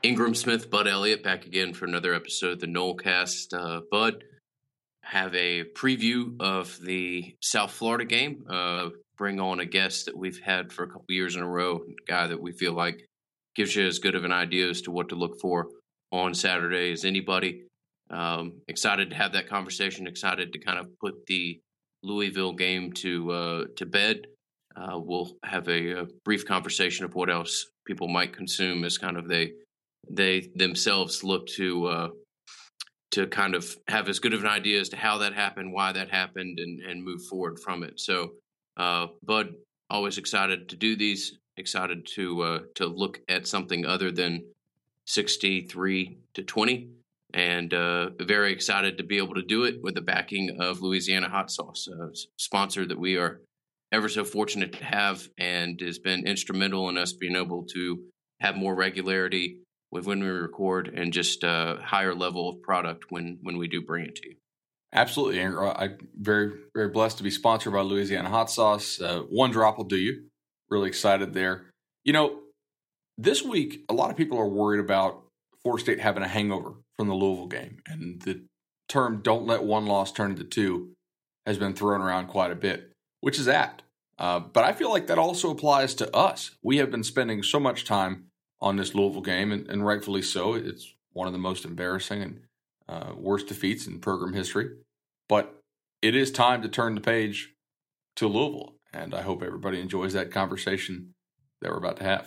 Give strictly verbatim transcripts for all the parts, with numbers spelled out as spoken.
Ingram Smith, Bud Elliott, back again for another episode of the Nolecast. Uh, Bud, have a preview of the South Florida game. Uh, bring on a guest that we've had for a couple years in a row, a guy that we feel like gives you as good of an idea as to what to look for on Saturday as anybody. Um, excited to have that conversation. Excited to kind of put the Louisville game to uh, to bed. Uh, we'll have a, a brief conversation of what else people might consume as kind of they they themselves look to uh, to kind of have as good of an idea as to how that happened, why that happened, and, and move forward from it. So, uh, Bud, always excited to do these. Excited to uh, to look at something other than sixty-three to twenty. And uh, very excited to be able to do it with the backing of Louisiana Hot Sauce, a sponsor that we are ever so fortunate to have and has been instrumental in us being able to have more regularity with when we record and just a higher level of product when, when we do bring it to you. Absolutely, Andrew. I'm very, very blessed to be sponsored by Louisiana Hot Sauce. Uh, one drop will do you. Really excited there. You know, this week, a lot of people are worried about Florida State having a hangover from the Louisville game. And the term "don't let one loss turn into two" has been thrown around quite a bit, which is apt. Uh, but I feel like that also applies to us. We have been spending so much time on this Louisville game, and, and rightfully so. It's one of the most embarrassing and uh, worst defeats in program history. But it is time to turn the page to Louisville, and I hope everybody enjoys that conversation that we're about to have.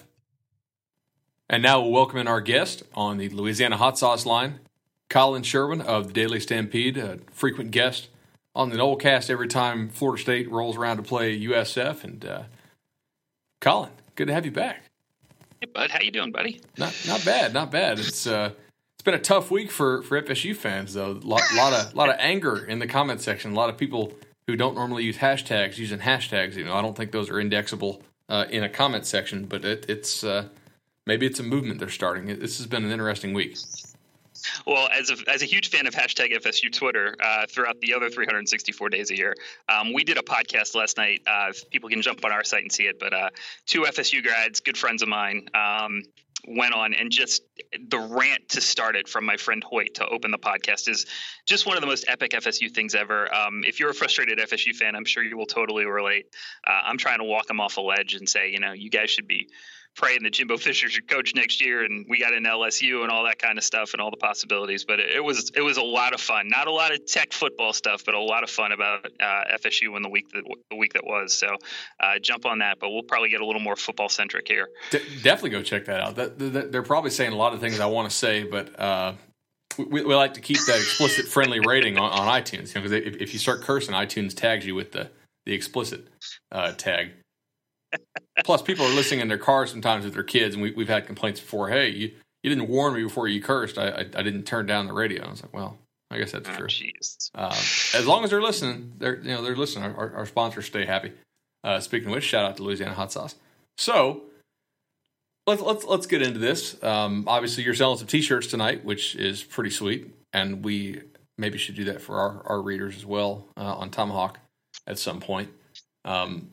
And now we'll welcome in our guest on the Louisiana Hot Sauce line, Colin Sherwin of the Daily Stampede, a frequent guest on the Nolecast every time Florida State rolls around to play U S F. And uh, Colin, good to have you back. Hey, Bud, how you doing, buddy? Not not bad, not bad. It's uh, it's been a tough week for, for F S U fans, though. A lot, lot of lot of anger in the comment section. A lot of people who don't normally use hashtags using hashtags. You know, I don't think those are indexable uh, in a comment section, but it, it's. Uh, Maybe it's a movement they're starting. This has been an interesting week. Well, as a, as a huge fan of hashtag F S U Twitter uh, throughout the other three hundred sixty-four days a year, um, we did a podcast last night. Uh, people can jump on our site and see it. But uh, two F S U grads, good friends of mine, um, went on, and just the rant to start it from my friend Hoyt to open the podcast is just one of the most epic F S U things ever. Um, if you're a frustrated F S U fan, I'm sure you will totally relate. Uh, I'm trying to walk them off a ledge and say, you know, you guys should be praying that Jimbo Fisher's your coach next year, and we got an L S U and all that kind of stuff and all the possibilities. But it, it was it was a lot of fun. Not a lot of tech football stuff, but a lot of fun about uh, F S U in the week that the week that was. So uh, jump on that. But we'll probably get a little more football centric here. De- definitely go check that out. That, that, they're probably saying a lot of things I want to say, but uh, we, we like to keep that explicit friendly rating on, on iTunes. Because you know, if, if you start cursing, iTunes tags you with the the explicit uh, tag. Plus, people are listening in their cars sometimes with their kids, and we, we've had complaints before. Hey, you, you didn't warn me before you cursed. I, I I didn't turn down the radio. I was like, well, I guess that's oh, true. Jeez. Uh, as long as they're listening, they're you know they're listening. Our, our sponsors stay happy. Uh, speaking of which, shout out to Louisiana Hot Sauce. So let's let's let's get into this. Um, obviously, you're selling some T-shirts tonight, which is pretty sweet, and we maybe should do that for our, our readers as well uh, on Tomahawk at some point. Um,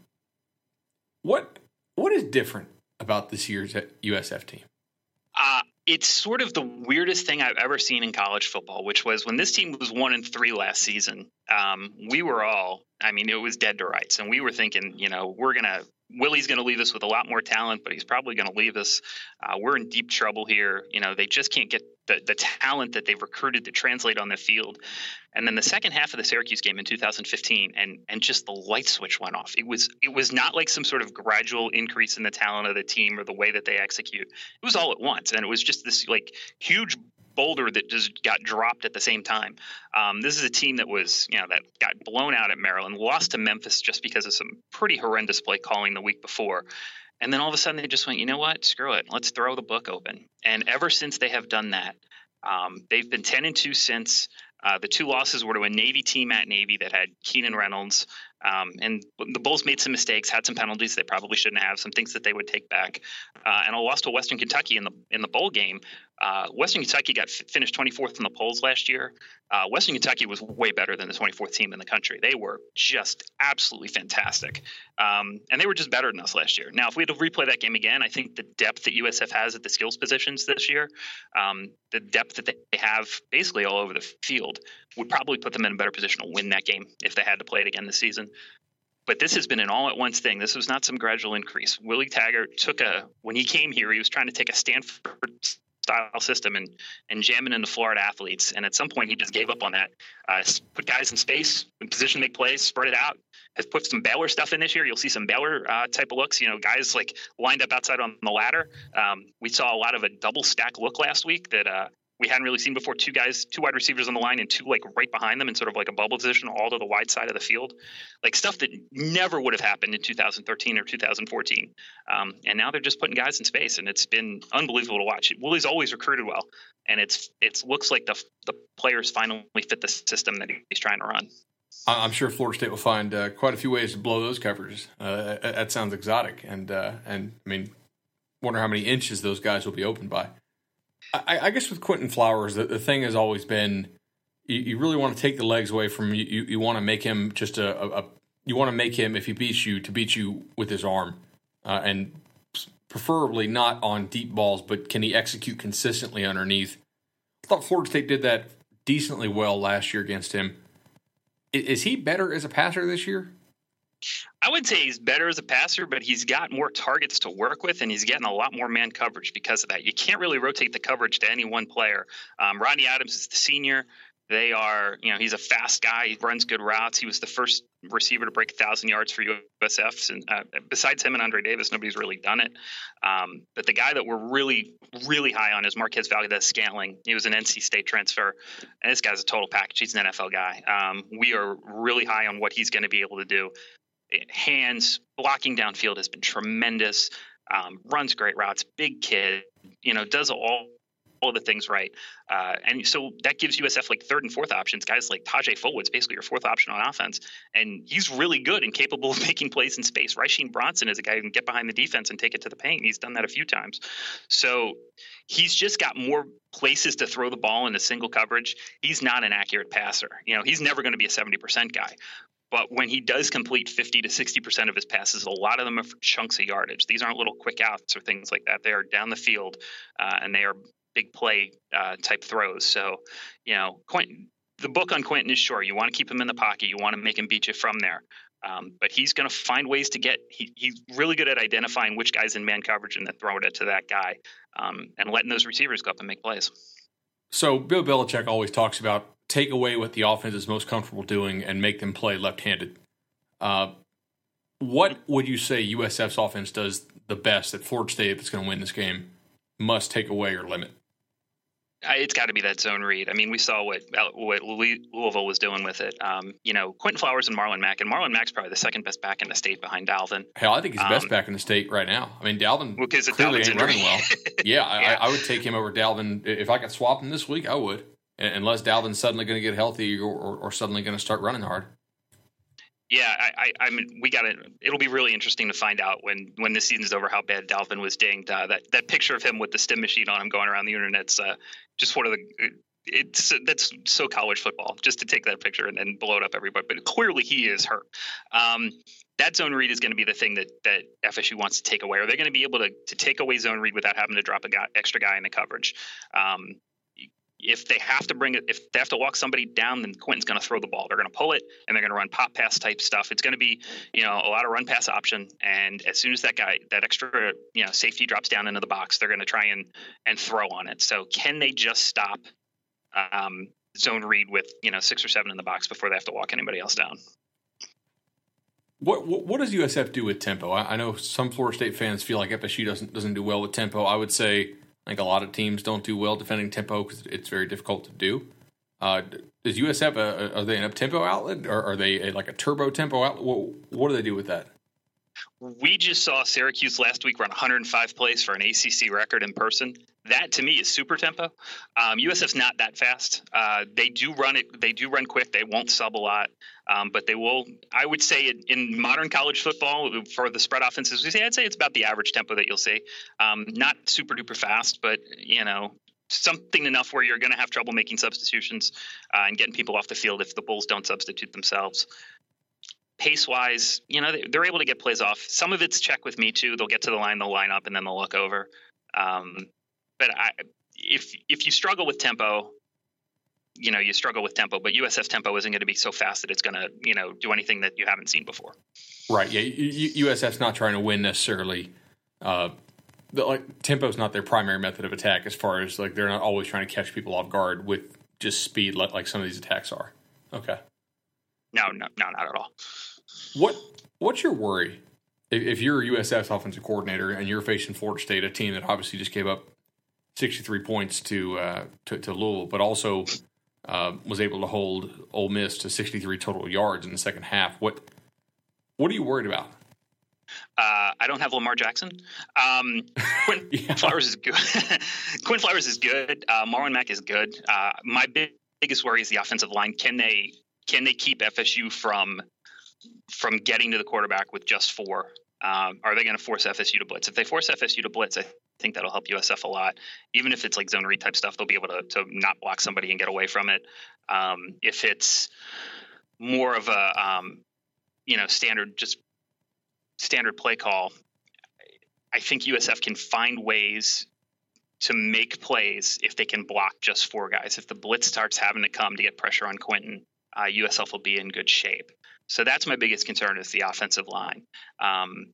what What is different about this year's U S F team? Uh, it's sort of the weirdest thing I've ever seen in college football, which was when this team was one and three last season. Um, we were all, I mean, it was dead to rights. And we were thinking, you know, we're going to, Willie's going to leave us with a lot more talent, but he's probably going to leave us. Uh, we're in deep trouble here. You know, they just can't get the, the talent that they've recruited to translate on the field. And then the second half of the Syracuse game in two thousand fifteen, and and just the light switch went off. It was it was not like some sort of gradual increase in the talent of the team or the way that they execute. It was all at once, and it was just this like huge boulder that just got dropped at the same time. Um, this is a team that was, you know, that got blown out at Maryland, lost to Memphis just because of some pretty horrendous play calling the week before. And then all of a sudden they just went, you know what, screw it. Let's throw the book open. And ever since they have done that, um, they've been ten and two since. Uh, the two losses were to a Navy team at Navy that had Keenan Reynolds. Um, and the Bulls made some mistakes, had some penalties they probably shouldn't have, some things that they would take back. Uh, and a loss to Western Kentucky in the in the bowl game, Uh, Western Kentucky got f- finished twenty-fourth in the polls last year. Uh, Western Kentucky was way better than the twenty-fourth team in the country. They were just absolutely fantastic. Um, and they were just better than us last year. Now, if we had to replay that game again, I think the depth that U S F has at the skills positions this year, um, the depth that they have basically all over the field, would probably put them in a better position to win that game if they had to play it again this season. But this has been an all-at-once thing. This was not some gradual increase. Willie Taggart took a – when he came here, he was trying to take a Stanford-style system and, and jam it into Florida athletes. And at some point, he just gave up on that. Uh, put guys in space, in position to make plays, spread it out. Has put some Baylor stuff in this year. You'll see some Baylor uh, type of looks. You know, guys like lined up outside on the ladder. Um, we saw a lot of a double-stack look last week that uh, – we hadn't really seen before. Two guys, two wide receivers on the line and two like right behind them in sort of like a bubble position all to the wide side of the field. Like stuff that never would have happened in two thousand thirteen or two thousand fourteen. Um, and now they're just putting guys in space, and it's been unbelievable to watch. Willie's always recruited well, and it's it looks like the the players finally fit the system that he's trying to run. I'm sure Florida State will find uh, quite a few ways to blow those coverages. Uh, that sounds exotic, and uh, and I mean, wonder how many inches those guys will be open by. I, I guess with Quentin Flowers, the, the thing has always been you, you really want to take the legs away from you. You, you want to make him just a, a, a you want to make him, if he beats you, to beat you with his arm, uh, and preferably not on deep balls, but can he execute consistently underneath? I thought Florida State did that decently well last year against him. Is, is he better as a passer this year? I would say he's better as a passer, but he's got more targets to work with, and he's getting a lot more man coverage because of that. You can't really rotate the coverage to any one player. Um, Rodney Adams is the senior. They are, you know, he's a fast guy. He runs good routes. He was the first receiver to break one thousand yards for U S F. And uh, besides him and Andre Davis, nobody's really done it. Um, but the guy that we're really, really high on is Marquez Valdez-Scantling. He was an N C State transfer, and this guy's a total package. He's an N F L guy. Um, we are really high on what he's going to be able to do. Hands, blocking downfield has been tremendous. Um, runs great routes, big kid, you know, does all, all the things right. Uh, and so that gives U S F like third and fourth options. Guys like Tajay Fullwood's basically your fourth option on offense. And he's really good and capable of making plays in space. Rasheem Bronson is a guy who can get behind the defense and take it to the paint. He's done that a few times. So he's just got more places to throw the ball in a single coverage. He's not an accurate passer. You know, he's never going to be a seventy percent guy. But when he does complete fifty to sixty percent of his passes, a lot of them are for chunks of yardage. These aren't little quick outs or things like that. They are down the field, uh, and they are big play uh, type throws. So, you know, Quentin, the book on Quentin is short. You want to keep him in the pocket. You want to make him beat you from there. Um, but he's going to find ways to get he, – he's really good at identifying which guy's in man coverage and then throwing it to that guy um, and letting those receivers go up and make plays. So Bill Belichick always talks about take away what the offense is most comfortable doing and make them play left-handed. Uh, what would you say U S F's offense does the best that Florida State, if it's going to win this game, must take away or limit? It's got to be that zone read. I mean, we saw what what Louisville was doing with it. Um, you know, Quentin Flowers and Marlon Mack, and Marlon Mack's probably the second best back in the state behind Dalvin. Hell, I think he's the um, best back in the state right now. I mean, Dalvin well, clearly Dalvin's ain't running well. Yeah, yeah. I, I would take him over Dalvin. If I could swap him this week, I would, unless Dalvin's suddenly going to get healthy or, or, or suddenly going to start running hard. Yeah, I, I, I mean, we got to. It'll be really interesting to find out when when this season's over how bad Dalvin was dinged. Uh, that that picture of him with the stim machine on him going around the internet's uh, just one of the. It's that's so college football just to take that picture and then blow it up everybody. But clearly he is hurt. Um, that zone read is going to be the thing that that F S U wants to take away. Are they going to be able to to take away zone read without having to drop a guy, extra guy in the coverage? Um, If they have to bring it, if they have to walk somebody down, then Quentin's going to throw the ball. They're going to pull it, and they're going to run pop pass type stuff. It's going to be, you know, a lot of run pass option. And as soon as that guy, that extra, you know, safety drops down into the box, they're going to try and and throw on it. So can they just stop um, zone read with, you know, six or seven in the box before they have to walk anybody else down? What what, what does U S F do with tempo? I, I know some Florida State fans feel like F S U doesn't doesn't do well with tempo. I would say. I think a lot of teams don't do well defending tempo because it's very difficult to do. Uh, does U S F, a, are they an up-tempo outlet, or are they a, like a turbo tempo outlet? What, what do they do with that? We just saw Syracuse last week run one hundred five plays for an A C C record in person. That to me is super tempo. Um, U S F's not that fast. Uh, they do run it. They do run quick. They won't sub a lot, um, but they will. I would say in, in modern college football for the spread offenses, we say I'd say it's about the average tempo that you'll see. Um, not super duper fast, but you know, something enough where you're going to have trouble making substitutions uh, and getting people off the field if the Bulls don't substitute themselves. Pace-wise, you know, they're able to get plays off. Some of it's check with me, too. They'll get to the line, they'll line up, and then they'll look over. Um, but I, if if you struggle with tempo, you know, you struggle with tempo. But U S F's tempo isn't going to be so fast that it's going to, you know, do anything that you haven't seen before. Right, yeah. U S F's not trying to win necessarily. Uh, the, like, tempo's not their primary method of attack as far as, like, they're not always trying to catch people off guard with just speed like, like some of these attacks are. Okay. No, no, no, not at all. What What's your worry if, if you're a U S F's offensive coordinator and you're facing Florida State, a team that obviously just gave up sixty-three points to uh, to, to Louisville, but also uh, was able to hold Ole Miss to sixty-three total yards in the second half? What What are you worried about? Uh, I don't have Lamar Jackson. Um, Quinn yeah. Flowers is good. Quinn Flowers is good. Uh, Marlon Mack is good. Uh, my big, biggest worry is the offensive line. Can they Can they keep F S U from from getting to the quarterback with just four? Um, are they going to force F S U to blitz? If they force F S U to blitz, I think that'll help U S F a lot. Even if it's like zone read type stuff, they'll be able to, to not block somebody and get away from it. Um, if it's more of a, um, you know, standard, just standard play call, I think U S F can find ways to make plays if they can block just four guys. If the blitz starts having to come to get pressure on Quentin, uh, U S F will be in good shape. So that's my biggest concern is the offensive line. Um,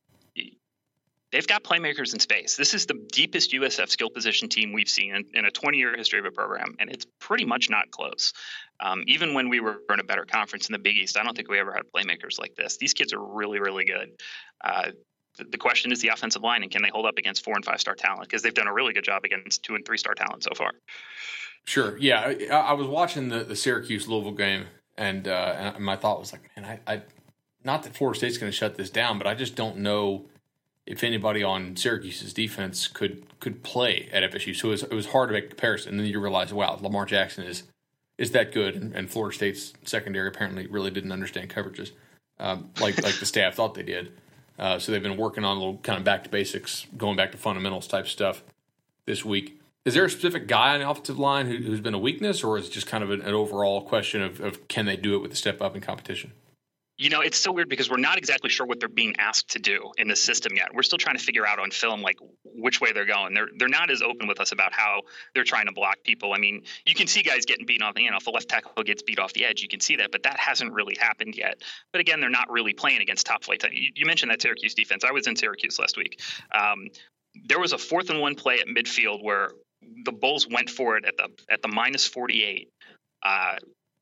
they've got playmakers in space. This is the deepest U S F skill position team we've seen in, in a twenty-year history of a program, and it's pretty much not close. Um, even when we were in a better conference in the Big East, I don't think we ever had playmakers like this. These kids are really, really good. Uh, the, the question is the offensive line, and can they hold up against four and five star talent? Because they've done a really good job against two and three star talent so far. Sure. Yeah, I, I was watching the, the Syracuse Louisville game. And, uh, and my thought was like, man, I, I not that Florida State's going to shut this down, but I just don't know if anybody on Syracuse's defense could could play at F S U. So it was, it was hard to make a comparison. And then you realize, wow, Lamar Jackson is is that good, and, and Florida State's secondary apparently really didn't understand coverages um, like like the staff thought they did. Uh, so they've been working on a little kind of back to basics, going back to fundamentals type stuff this week. Is there a specific guy on the offensive line who, who's been a weakness, or is it just kind of an, an overall question of, of can they do it with a step up in competition? You know, it's so weird because we're not exactly sure what they're being asked to do in the system yet. We're still trying to figure out on film, like, which way they're going. They're they're not as open with us about how they're trying to block people. I mean, you can see guys getting beaten off the, you know, if the left tackle gets beat off the edge, you can see that, but that hasn't really happened yet. But again, they're not really playing against top flight. You, you mentioned that Syracuse defense. I was in Syracuse last week. Um, there was a fourth and one play at midfield where the Bulls went for it at the at the minus forty-eight. Uh,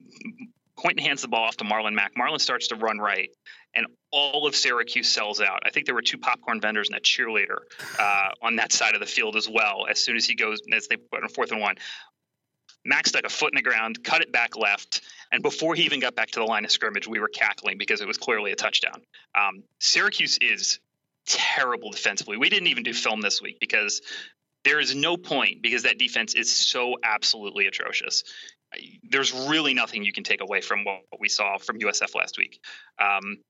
Quentin hands the ball off to Marlon Mack. Marlon starts to run right, and all of Syracuse sells out. I think there were two popcorn vendors and a cheerleader uh, on that side of the field as well. As soon as he goes, as they put in fourth and one, Mack stuck a foot in the ground, cut it back left, and before he even got back to the line of scrimmage, we were cackling because it was clearly a touchdown. Um, Syracuse is terrible defensively. We didn't even do film this week because there is no point, because that defense is so absolutely atrocious. There's really nothing you can take away from what we saw from U S F last week. Um,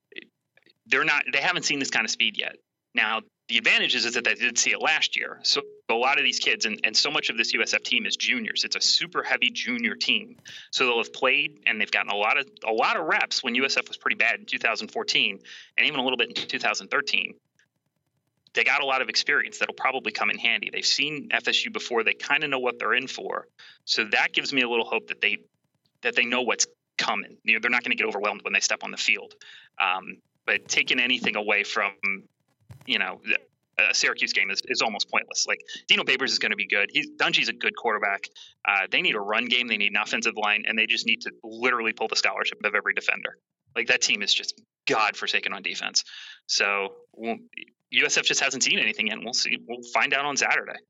they're not, they haven't seen this kind of speed yet. Now, the advantage is, is that they did see it last year. So a lot of these kids, and, and so much of this U S F team is juniors. It's a super heavy junior team. So they'll have played and they've gotten a lot of, a lot of reps when U S F was pretty bad in two thousand fourteen and even a little bit in two thousand thirteen. They got a lot of experience that'll probably come in handy. They've seen F S U before. They kind of know what they're in for. So that gives me a little hope that they that they know what's coming. You know, they're not going to get overwhelmed when they step on the field. Um, but taking anything away from, you know, a Syracuse game is, is almost pointless. Like, Dino Babers is going to be good. He's, Dungy's a good quarterback. Uh, they need a run game. They need an offensive line, and they just need to literally pull the scholarship of every defender. Like, that team is just godforsaken on defense. So we'll, U S F just hasn't seen anything yet. We'll see. We'll find out on Saturday.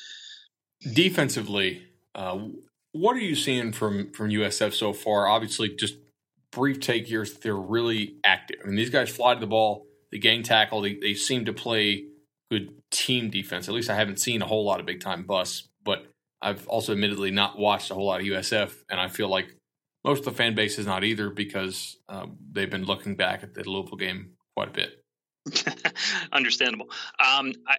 Defensively, uh, what are you seeing from, from U S F so far? Obviously, just brief take here, they're really active. I mean, these guys fly to the ball, they gang tackle, they, they seem to play good team defense. At least I haven't seen a whole lot of big-time busts, but I've also admittedly not watched a whole lot of U S F, and I feel like most of the fan base is not either because uh, they've been looking back at the Louisville game quite a bit. Understandable. Um, I,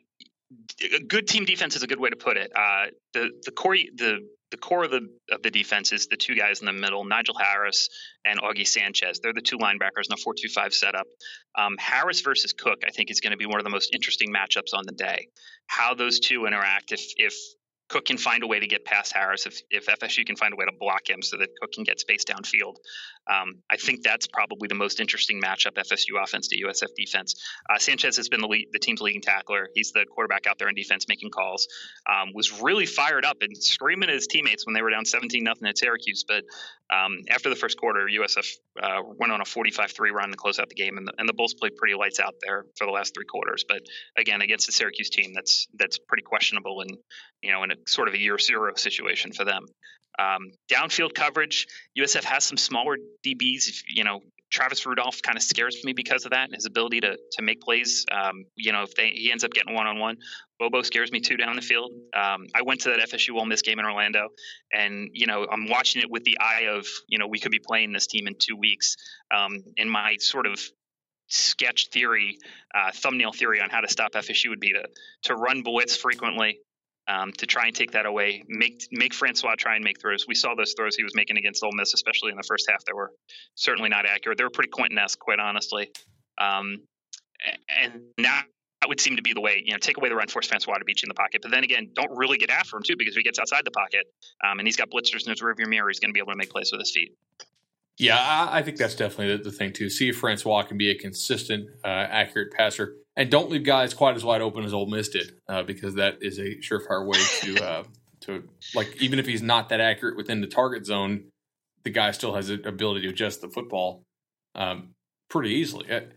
a good team defense is a good way to put it. Uh, the the core the the core of the of the defense is the two guys in the middle, Nigel Harris and Augie Sanchez. They're the two linebackers in a four two five setup. Um, Harris versus Cook, I think, is going to be one of the most interesting matchups on the day. How those two interact, if if Cook can find a way to get past Harris, if if F S U can find a way to block him so that Cook can get space downfield. Um, I think that's probably the most interesting matchup, F S U offense to U S F defense. Uh, Sanchez has been the lead, the team's leading tackler. He's the quarterback out there in defense making calls. Um, was really fired up and screaming at his teammates when they were down seventeen nothing at Syracuse. But um, after the first quarter, U S F uh, went on a forty-five three run to close out the game, and the, and the Bulls played pretty lights out there for the last three quarters. But again, against the Syracuse team, that's that's pretty questionable, and you know, in a sort of a year zero situation for them. Um, downfield coverage, U S F has some smaller D Bs. If, you know, Travis Rudolph kind of scares me because of that and his ability to to make plays. Um, you know, if they, he ends up getting one on one, Bobo scares me too down the field. Um, I went to that F S U Ole Miss game in Orlando, and you know, I'm watching it with the eye of, you know, we could be playing this team in two weeks. Um, in my sort of sketch theory, uh, thumbnail theory on how to stop F S U would be to to run blitz frequently. Um, to try and take that away, make make Francois try and make throws. We saw those throws he was making against Ole Miss, especially in the first half. They were certainly not accurate. They were pretty Quentin-esque, quite honestly. Um, and that would seem to be the way, you know, take away the run, force Francois to beat you in the pocket. But then again, don't really get after him, too, because if he gets outside the pocket um, and he's got blitzers in his rearview mirror, he's going to be able to make plays with his feet. Yeah, I, I think that's definitely the, the thing, too. See if Francois can be a consistent, uh, accurate passer. And don't leave guys quite as wide open as Ole Miss did, uh, because that is a surefire way to, uh, to like, even if he's not that accurate within the target zone, the guy still has the ability to adjust the football um, pretty easily. Uh,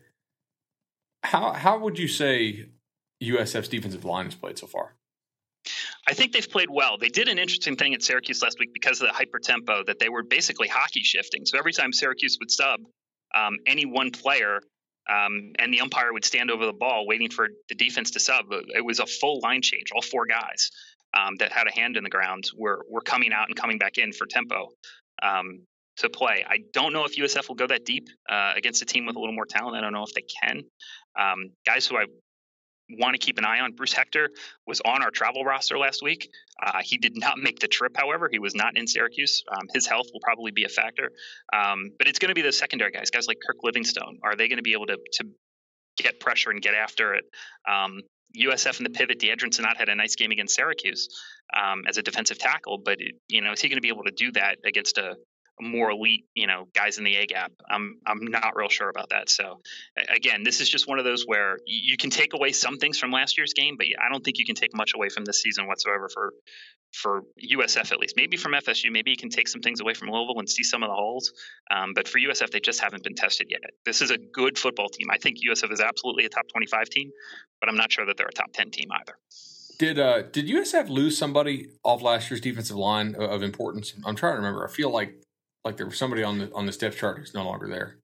how how would you say U S F's defensive line has played so far? I think they've played well. They did an interesting thing at Syracuse last week because of the hyper tempo that they were basically hockey shifting. So every time Syracuse would sub um, any one player, Um, and the umpire would stand over the ball waiting for the defense to sub. It was a full line change. All four guys um, that had a hand in the ground were were coming out and coming back in for tempo um, to play. I don't know if U S F will go that deep uh, against a team with a little more talent. I don't know if they can. Um, guys who I want to keep an eye on, Bruce Hector was on our travel roster last week. Uh, he did not make the trip, however. He was not in Syracuse. Um, his health will probably be a factor. Um, but it's going to be the secondary guys, guys like Kirk Livingstone. Are they going to be able to to get pressure and get after it? Um, U S F in the pivot, Deadrin Sonat had a nice game against Syracuse um, as a defensive tackle. But, it, you know, is he going to be able to do that against a more elite, you know, guys in the A gap? I'm I'm not real sure about that. So again, this is just one of those where you can take away some things from last year's game, but I don't think you can take much away from this season whatsoever for for U S F at least. Maybe from F S U, maybe you can take some things away from Louisville and see some of the holes. Um, but for U S F, they just haven't been tested yet. This is a good football team. I think U S F is absolutely a top twenty-five team, but I'm not sure that they're a top ten team either. Did uh, did U S F lose somebody off last year's defensive line of importance? I'm trying to remember. I feel like Like there was somebody on the on the depth chart who's no longer there.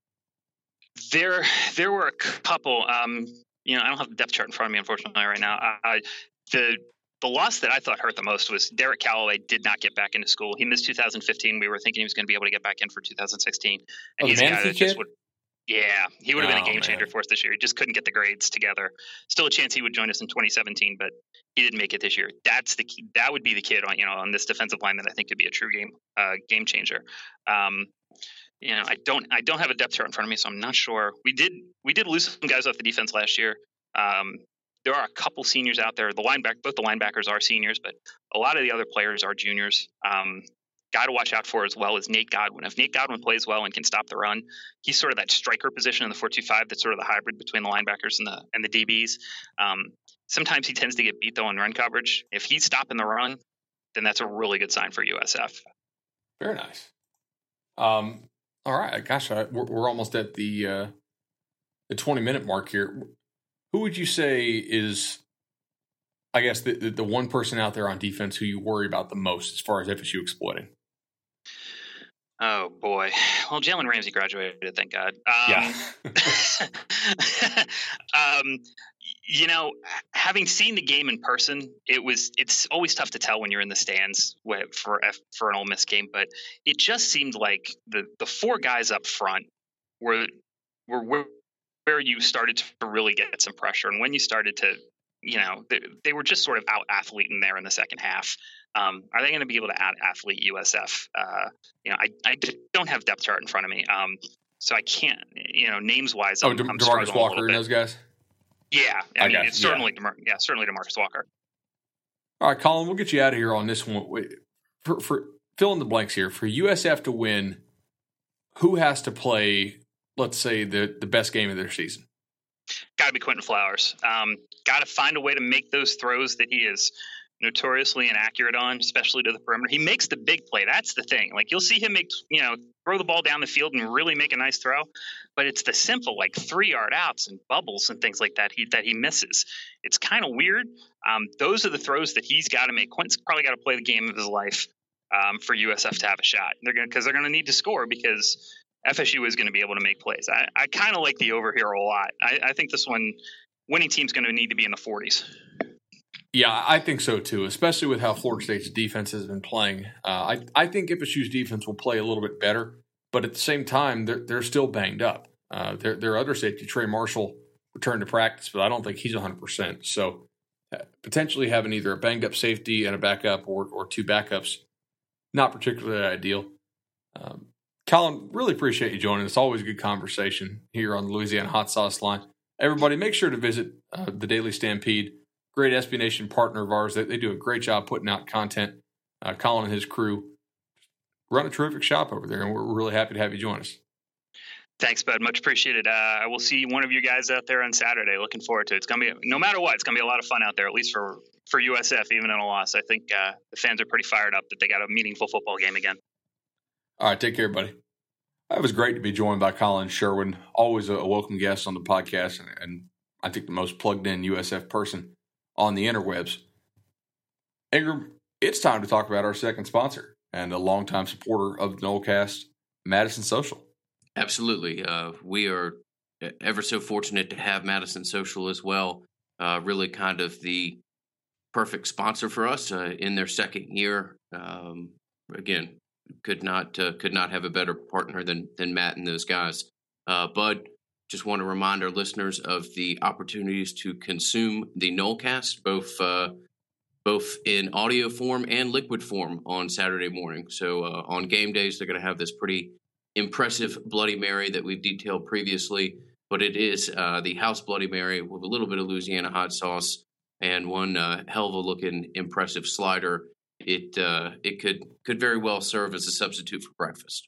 There, there were a couple. Um, you know, I don't have the depth chart in front of me, unfortunately, right now. Uh, the the loss that I thought hurt the most was Derek Callaway did not get back into school. He missed two thousand fifteen. We were thinking he was going to be able to get back in for two thousand sixteen, and oh, he's a guy that just would. Yeah, he would have oh, been a game man. changer for us this year. He just couldn't get the grades together. Still a chance he would join us in twenty seventeen, but he didn't make it this year. That's the key. That would be the kid on you know on this defensive line that I think could be a true game uh, game changer. Um, you know, I don't I don't have a depth chart in front of me, so I'm not sure. We did we did lose some guys off the defense last year. Um, there are a couple seniors out there. The lineback both the linebackers are seniors, but a lot of the other players are juniors. Um, guy to watch out for as well is Nate Godwin. If Nate Godwin plays well and can stop the run, he's sort of that striker position in the four two five that's sort of the hybrid between the linebackers and the and the D Bs. Um, sometimes he tends to get beat, though, in run coverage. If he's stopping the run, then that's a really good sign for U S F. Very nice. Um, all right. Gosh, I, we're, we're almost at the uh, the twenty-minute mark here. Who would you say is, I guess, the, the, the one person out there on defense who you worry about the most as far as F S U exploiting? Oh, boy. Well, Jalen Ramsey graduated, thank God. Um, yeah. um, you know, having seen the game in person, it was it's always tough to tell when you're in the stands for F, for an Ole Miss game, but it just seemed like the, the four guys up front were were where, where you started to really get some pressure. And when you started to you know, they, they were just sort of out athleting there in the second half. Um, are they going to be able to out athlete U S F? Uh, you know, I, I don't have depth chart in front of me, um, so I can't, you know, names wise. Oh, I'm, De- I'm DeMarcus Walker and those guys. Yeah, I, I mean, it's you. certainly, yeah. DeMar- yeah, certainly DeMarcus Walker. All right, Colin, we'll get you out of here on this one. For, for fill in the blanks here, for U S F to win, who has to play, let's say, the the best game of their season? Got to be Quentin Flowers. Um, got to find a way to make those throws that he is notoriously inaccurate on, especially to the perimeter. He makes the big play. That's the thing. Like, you'll see him make, you know, throw the ball down the field and really make a nice throw, but it's the simple, like, three yard outs and bubbles and things like that he that he misses. It's kind of weird. Um, those are the throws that he's got to make. Quentin's probably got to play the game of his life um, for U S F to have a shot. They're going because they're going to need to score because F S U is going to be able to make plays. I, I kind of like the over here a lot. I, I think this one, winning team's going to need to be in the forties. Yeah, I think so too, especially with how Florida State's defense has been playing. Uh, I I think F S U's defense will play a little bit better, but at the same time, they're they're still banged up. Uh, their their other safety, Trey Marshall, returned to practice, but I don't think he's one hundred percent. So uh, potentially having either a banged up safety and a backup or or two backups, not particularly ideal. Um, Colin, really appreciate you joining us. Always a good conversation here on the Louisiana Hot Sauce Line. Everybody, make sure to visit uh, the Daily Stampede. Great S B Nation partner of ours. They, they do a great job putting out content. Uh, Colin and his crew run a terrific shop over there, and we're really happy to have you join us. Thanks, bud. Much appreciated. Uh, I will see one of you guys out there on Saturday. Looking forward to it. It's going to be, no matter what, it's going to be a lot of fun out there, at least for, for U S F, even in a loss. I think uh, the fans are pretty fired up that they got a meaningful football game again. All right, take care, buddy. It was great to be joined by Colin Sherwin, always a welcome guest on the podcast, and, and I think the most plugged-in U S F person on the interwebs. Ingram, it's time to talk about our second sponsor and a longtime supporter of the Nolecast, Madison Social. Absolutely. Uh, we are ever so fortunate to have Madison Social as well. Uh, really kind of the perfect sponsor for us uh, in their second year. Um, again, could not uh, could not have a better partner than than Matt and those guys. Uh, Bud, just want to remind our listeners of the opportunities to consume the Nolecast, both uh, both in audio form and liquid form on Saturday morning. So uh, on game days, they're going to have this pretty impressive Bloody Mary that we've detailed previously, but it is uh, the House Bloody Mary with a little bit of Louisiana hot sauce and one uh, hell of a looking impressive slider. It uh, it could could very well serve as a substitute for breakfast.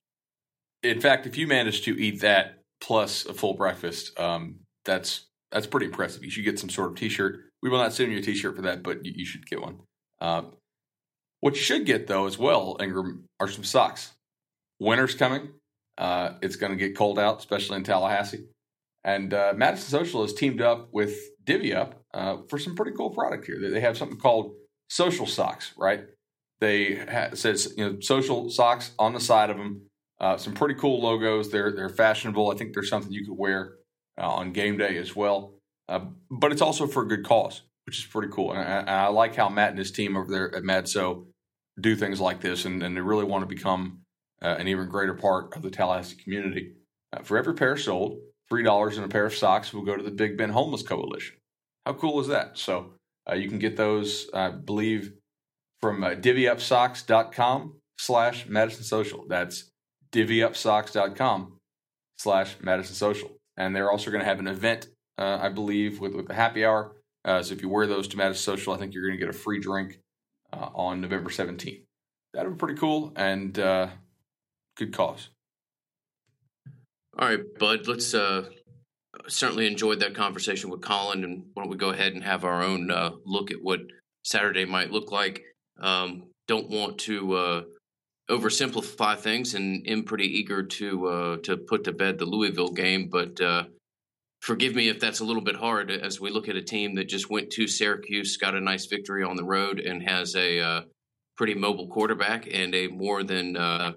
In fact, if you manage to eat that plus a full breakfast, um, that's that's pretty impressive. You should get some sort of T-shirt. We will not send you a T-shirt for that, but you, you should get one. Uh, what you should get, though, as well, Ingram, are some socks. Winter's coming. Uh, it's going to get cold out, especially in Tallahassee. And uh, Madison Social has teamed up with Divvy Up uh, for some pretty cool product here. They have something called Social Socks, right? They ha- it says you know Social Socks on the side of them. Uh, some pretty cool logos. They're they're fashionable. I think there's something you could wear uh, on game day as well. Uh, but it's also for a good cause, which is pretty cool. And I, and I like how Matt and his team over there at MadSo do things like this, and, and they really want to become uh, an even greater part of the Tallahassee community. Uh, for every pair sold, three dollars in a pair of socks will go to the Big Ben Homeless Coalition. How cool is that? So uh, you can get those, I believe, from uh, divvyupsocks.com slash Madison Social. That's divvyupsocks.com slash Madison Social. And they're also going to have an event, uh, I believe, with, with the happy hour. Uh, so if you wear those to Madison Social, I think you're going to get a free drink uh, on November seventeenth. That would be pretty cool and uh, good cause. All right, Bud, let's uh, certainly enjoyed that conversation with Colin, and why don't we go ahead and have our own uh, look at what Saturday might look like. Um, don't want to uh, oversimplify things, and am pretty eager to uh, to put to bed the Louisville game, but uh, forgive me if that's a little bit hard as we look at a team that just went to Syracuse, got a nice victory on the road, and has a uh, pretty mobile quarterback and a more than uh,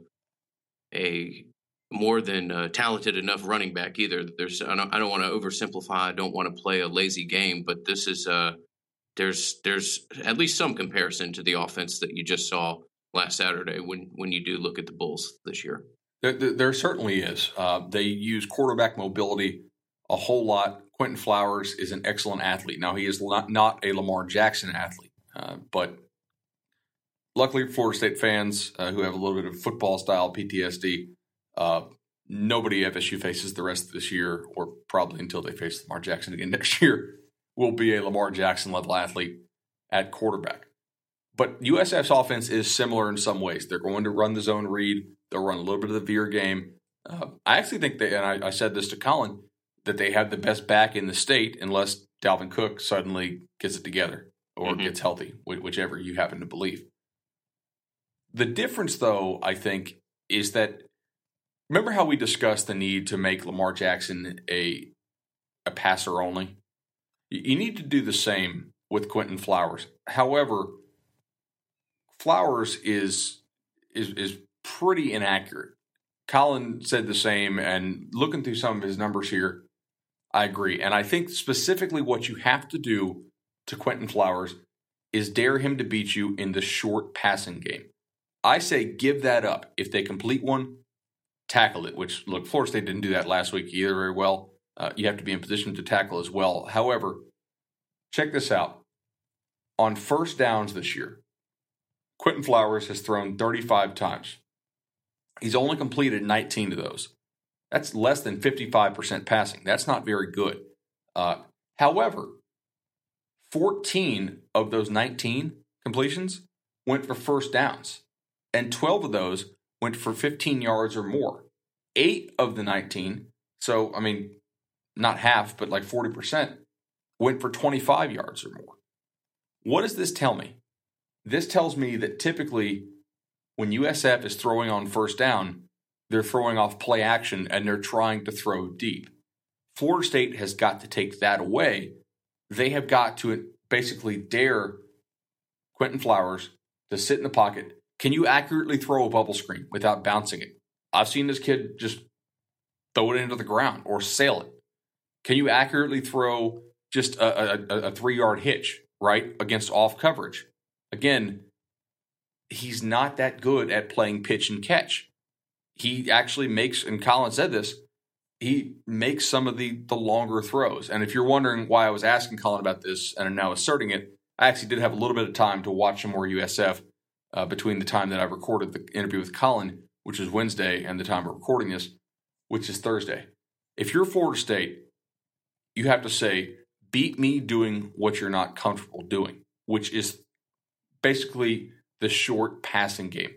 a more than uh, talented enough running back either. There's I don't, I don't want to oversimplify. I don't want to play a lazy game, but this is uh, there's there's at least some comparison to the offense that you just saw last Saturday when when you do look at the Bulls this year. There, there, there certainly is. Uh, they use quarterback mobility a whole lot, Quentin Flowers is an excellent athlete. Now, he is not, not a Lamar Jackson athlete, uh, but luckily for Florida State fans uh, who have a little bit of football-style P T S D, uh, nobody at F S U faces the rest of this year, or probably until they face Lamar Jackson again next year, will be a Lamar Jackson-level athlete at quarterback. But U S F's offense is similar in some ways. They're going to run the zone read. They'll run a little bit of the veer game. Uh, I actually think they, and I, I said this to Colin, that they have the best back in the state unless Dalvin Cook suddenly gets it together or mm-hmm. gets healthy, whichever you happen to believe. The difference, though, I think, is that remember how we discussed the need to make Lamar Jackson a a passer only? You need to do the same with Quentin Flowers. However, Flowers is is is pretty inaccurate. Colin said the same, and looking through some of his numbers here, I agree. And I think specifically what you have to do to Quentin Flowers is dare him to beat you in the short passing game. I say give that up. If they complete one, tackle it, which, look, Florida State didn't do that last week either very well. Uh, you have to be in position to tackle as well. However, check this out. On first downs this year, Quentin Flowers has thrown thirty-five times. He's only completed nineteen of those. That's less than fifty-five percent passing. That's not very good. Uh, however, fourteen of those nineteen completions went for first downs, and twelve of those went for fifteen yards or more. Eight of the nineteen, so, I mean, not half, but like forty percent, went for twenty-five yards or more. What does this tell me? This tells me that typically when U S F is throwing on first down, they're throwing off play action and they're trying to throw deep. Florida State has got to take that away. They have got to basically dare Quentin Flowers to sit in the pocket. Can you accurately throw a bubble screen without bouncing it? I've seen this kid just throw it into the ground or sail it. Can you accurately throw just a, a, a three-yard hitch, right, against off coverage? Again, he's not that good at playing pitch and catch. He actually makes, and Colin said this, he makes some of the, the longer throws. And if you're wondering why I was asking Colin about this and I'm now asserting it, I actually did have a little bit of time to watch some more U S F uh, between the time that I recorded the interview with Colin, which is Wednesday, and the time we're recording this, which is Thursday. If you're Florida State, you have to say, beat me doing what you're not comfortable doing, which is basically the short passing game.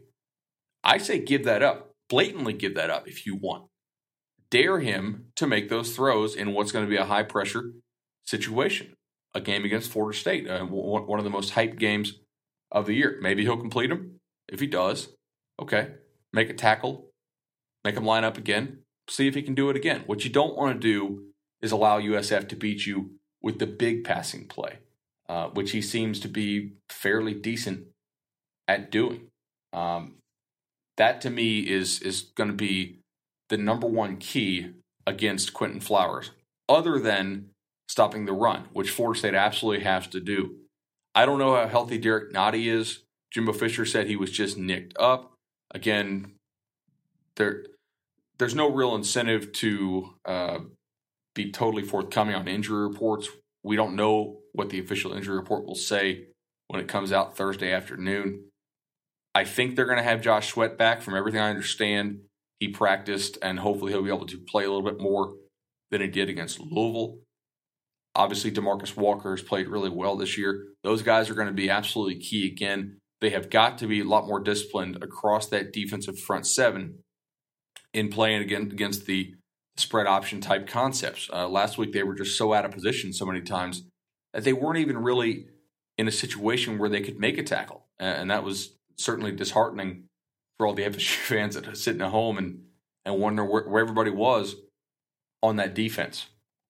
I say give that up. Blatantly give that up if you want. Dare him to make those throws in what's going to be a high-pressure situation. A game against Florida State, uh, one of the most hyped games of the year. Maybe he'll complete them. If he does, okay, make a tackle, make him line up again, see if he can do it again. What you don't want to do is allow U S F to beat you with the big passing play, uh, which he seems to be fairly decent at doing. Um, that to me is is going to be the number one key against Quentin Flowers, other than stopping the run, which Florida State absolutely has to do. I don't know how healthy Derek Nottie is. Jimbo Fisher said he was just nicked up. Again, there there's no real incentive to uh, be totally forthcoming on injury reports. We don't know what the official injury report will say when it comes out Thursday afternoon. I think they're going to have Josh Sweat back. From everything I understand, he practiced, and hopefully he'll be able to play a little bit more than he did against Louisville. Obviously, DeMarcus Walker has played really well this year. Those guys are going to be absolutely key again. They have got to be a lot more disciplined across that defensive front seven in playing against, against the spread option type concepts. Uh, last week, they were just so out of position so many times that they weren't even really in a situation where they could make a tackle. And that was certainly disheartening for all the F S U fans that are sitting at home and, and wonder where, where everybody was on that defense.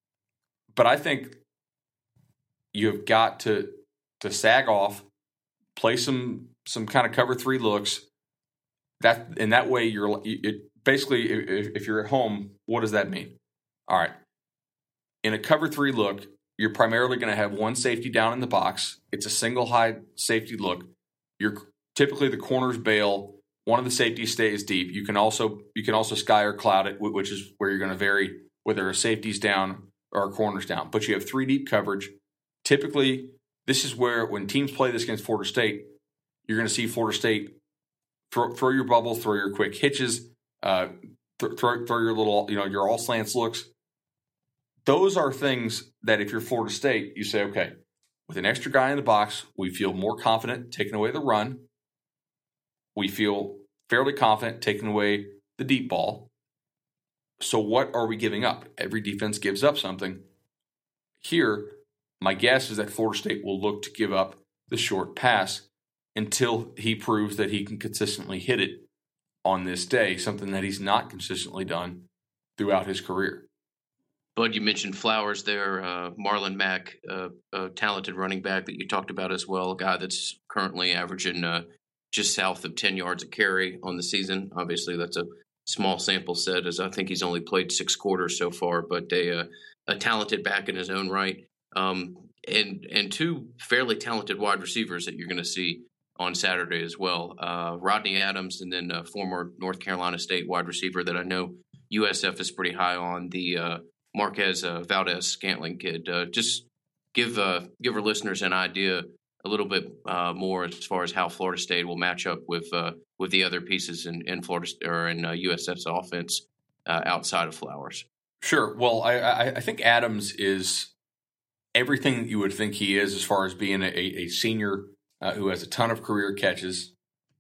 But I think you've got to to sag off, play some some kind of cover three looks. That in that way, you're it, basically if, if you're at home, what does that mean? All right, in a cover three look, you're primarily going to have one safety down in the box. It's a single high safety look. You're typically the corners bail. One of the safeties stays deep. You can also you can also sky or cloud it, which is where you're going to vary whether a safety's down our corners down, but you have three deep coverage. Typically, this is where when teams play this against Florida State, you're going to see Florida State throw, throw your bubbles, throw your quick hitches, uh, th- throw, throw your little, you know, your all slants looks. Those are things that if you're Florida State, you say, okay, with an extra guy in the box, we feel more confident taking away the run. We feel fairly confident taking away the deep ball. So what are we giving up? Every defense gives up something. Here, my guess is that Florida State will look to give up the short pass until he proves that he can consistently hit it on this day, something that he's not consistently done throughout his career. Bud, you mentioned Flowers there, uh, Marlon Mack, uh, a talented running back that you talked about as well, a guy that's currently averaging uh, just south of ten yards a carry on the season. Obviously, that's a small sample set, as I think he's only played six quarters so far, but a, uh, a talented back in his own right. Um, and and two fairly talented wide receivers that you're going to see on Saturday as well. Uh, Rodney Adams, and then a former North Carolina State wide receiver that I know U S F is pretty high on, the uh, Marquez uh, Valdez-Scantling kid. Uh, just give uh, give our listeners an idea a little bit uh, more as far as how Florida State will match up with uh, with the other pieces in, in Florida or in uh, U S F's offense uh, outside of Flowers. Sure. Well, I, I, I think Adams is everything that you would think he is as far as being a, a senior uh, who has a ton of career catches.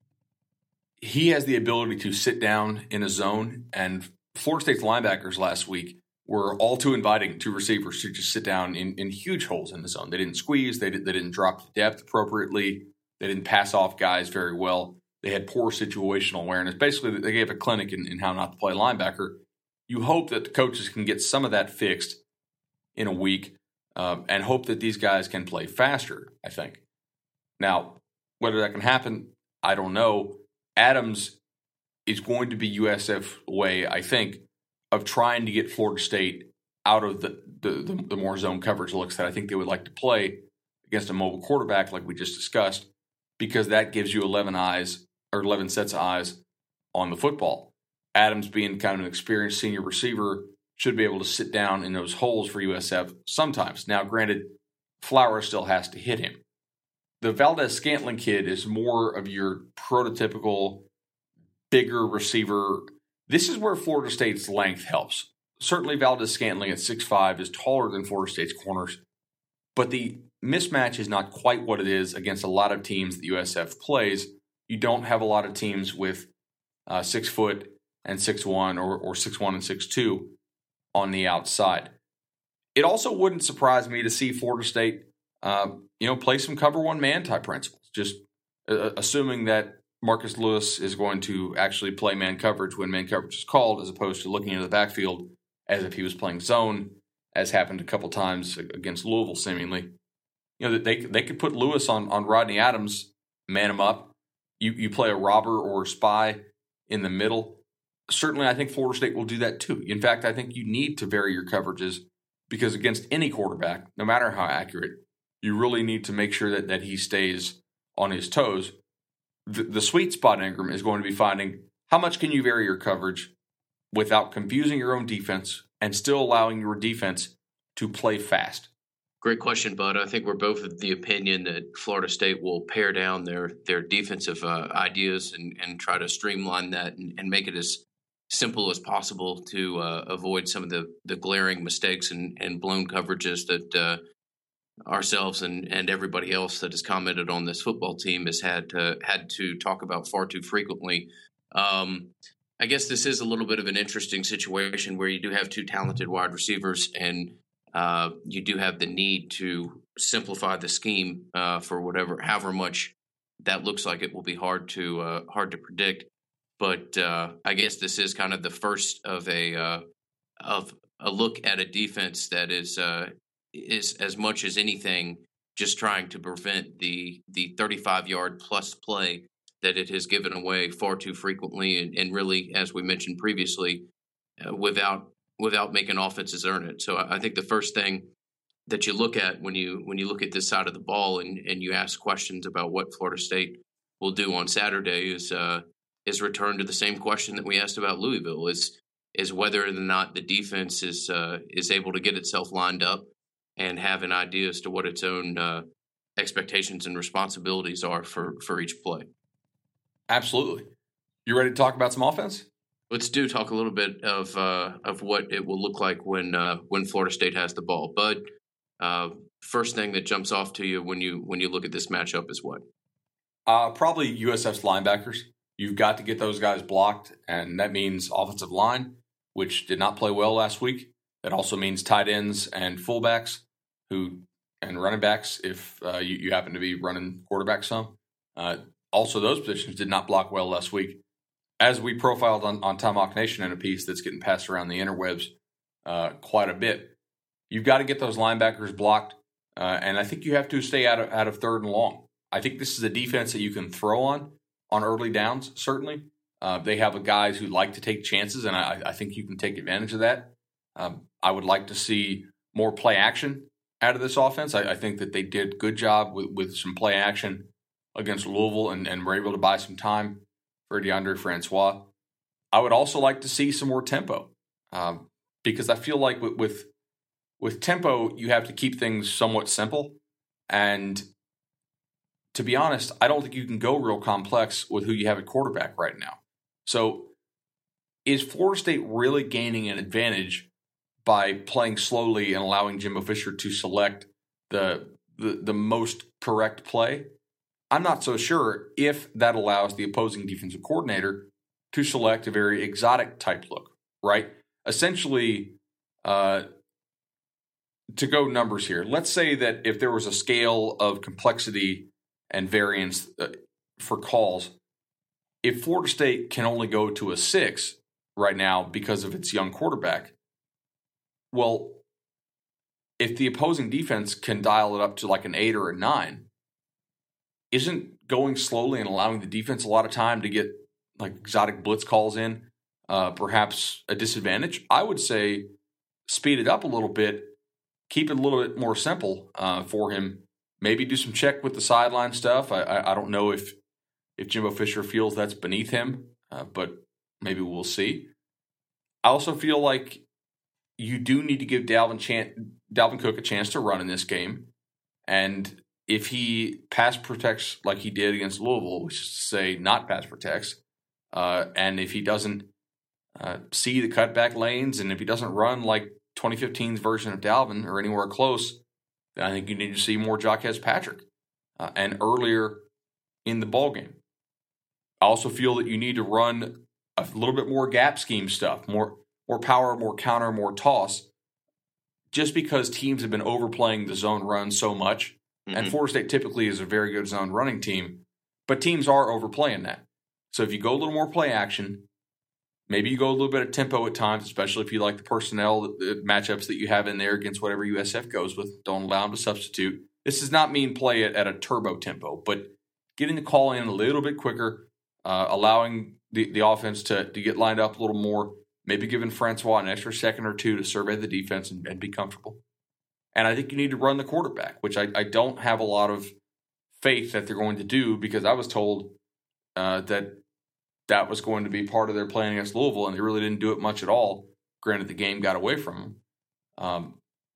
He has the ability to sit down in a zone, and Florida State's linebackers last week were all too inviting to receivers to just sit down in, in huge holes in the zone. They didn't squeeze. They, did, they didn't drop the depth appropriately. They didn't pass off guys very well. They had poor situational awareness. Basically, they gave a clinic in, in how not to play linebacker. You hope that the coaches can get some of that fixed in a week um, and hope that these guys can play faster, I think. Now, whether that can happen, I don't know. Adams is going to be U S F way, I think, of trying to get Florida State out of the, the, the, the more zone coverage looks that I think they would like to play against a mobile quarterback like we just discussed, because that gives you eleven eyes or eleven sets of eyes on the football. Adams, being kind of an experienced senior receiver, should be able to sit down in those holes for U S F sometimes. Now, granted, Flowers still has to hit him. The Valdez-Scantling kid is more of your prototypical bigger receiver. This is where Florida State's length helps. Certainly Valdez-Scantling at six five is taller than Florida State's corners, but the mismatch is not quite what it is against a lot of teams that U S F plays. You don't have a lot of teams with uh, six foot and six one or, or six one and six two on the outside. It also wouldn't surprise me to see Florida State, uh, you know, play some cover one man type principles, just uh, assuming that Marcus Lewis is going to actually play man coverage when man coverage is called, as opposed to looking into the backfield as if he was playing zone, as happened a couple times against Louisville, seemingly. You know, they they could put Lewis on, on Rodney Adams, man him up. You you play a robber or a spy in the middle. Certainly, I think Florida State will do that too. In fact, I think you need to vary your coverages, because against any quarterback, no matter how accurate, you really need to make sure that, that he stays on his toes. The, the sweet spot, Ingram, is going to be finding how much can you vary your coverage without confusing your own defense and still allowing your defense to play fast. Great question, Bud. I think we're both of the opinion that Florida State will pare down their their defensive uh, ideas and, and try to streamline that and, and make it as simple as possible to uh, avoid some of the, the glaring mistakes and, and blown coverages that uh, ourselves and, and everybody else that has commented on this football team has had to, had to talk about far too frequently. Um, I guess this is a little bit of an interesting situation where you do have two talented wide receivers, and uh, you do have the need to simplify the scheme uh, for whatever, however much that looks like. It will be hard to uh, hard to predict. But uh, I guess this is kind of the first of a uh, of a look at a defense that is uh, is as much as anything just trying to prevent the the thirty-five yard plus play that it has given away far too frequently, and, and really, as we mentioned previously, uh, without without making offenses earn it. So I, I think the first thing that you look at when you when you look at this side of the ball and, and you ask questions about what Florida State will do on Saturday is uh, is return to the same question that we asked about Louisville. Is is whether or not the defense is uh, is able to get itself lined up and have an idea as to what its own uh, expectations and responsibilities are for, for each play. Absolutely. You ready to talk about some offense? Let's do talk a little bit of uh, of what it will look like when uh, when Florida State has the ball. Bud, uh, first thing that jumps off to you when you when you look at this matchup is what? Uh, probably U S F's linebackers. You've got to get those guys blocked, and that means offensive line, which did not play well last week. That also means tight ends and fullbacks who and running backs if uh, you, you happen to be running quarterback some. Uh, also, those positions did not block well last week. As we profiled on, on Tomahawk Nation in a piece that's getting passed around the interwebs uh, quite a bit, you've got to get those linebackers blocked, uh, and I think you have to stay out of, out of third and long. I think this is a defense that you can throw on on early downs, certainly. Uh, they have guys who like to take chances, and I, I think you can take advantage of that. Um, I would like to see more play action out of this offense. I, I think that they did a good job with, with some play action against Louisville and, and were able to buy some time for Deondre Francois. I would also like to see some more tempo um, because I feel like with, with with tempo, you have to keep things somewhat simple. And to be honest, I don't think you can go real complex with who you have at quarterback right now. So is Florida State really gaining an advantage by playing slowly and allowing Jimbo Fisher to select the, the the most correct play? I'm not so sure if that allows the opposing defensive coordinator to select a very exotic type look, right? Essentially, uh, to go numbers here, let's say that if there was a scale of complexity and variance uh, for calls, if Florida State can only go to a six right now because of its young quarterback, well, if the opposing defense can dial it up to like an eight or a nine, isn't going slowly and allowing the defense a lot of time to get like exotic blitz calls in uh, perhaps a disadvantage? I would say speed it up a little bit, keep it a little bit more simple uh, for him. Maybe do some check with the sideline stuff. I, I, I don't know if if Jimbo Fisher feels that's beneath him, uh, but maybe we'll see. I also feel like you do need to give Dalvin, Chan- Dalvin Cook a chance to run in this game. And if he pass protects like he did against Louisville, which is to say not pass protects, uh, and if he doesn't uh, see the cutback lanes, and if he doesn't run like twenty fifteen's version of Dalvin or anywhere close, then I think you need to see more Jaquez Patrick uh, and earlier in the ballgame. I also feel that you need to run a little bit more gap scheme stuff, more more power, more counter, more toss, just because teams have been overplaying the zone run so much. Mm-hmm. And Florida State typically is a very good zone running team, but teams are overplaying that. So if you go a little more play action, maybe you go a little bit of tempo at times, especially if you like the personnel the matchups that you have in there against whatever U S F goes with. Don't allow them to substitute. This does not mean play it at a turbo tempo, but getting the call in a little bit quicker, uh, allowing the, the offense to, to get lined up a little more, maybe giving Francois an extra second or two to survey the defense and, and be comfortable. And I think you need to run the quarterback, which I, I don't have a lot of faith that they're going to do because I was told uh, that that was going to be part of their plan against Louisville, and they really didn't do it much at all. Granted, the game got away from them. Um,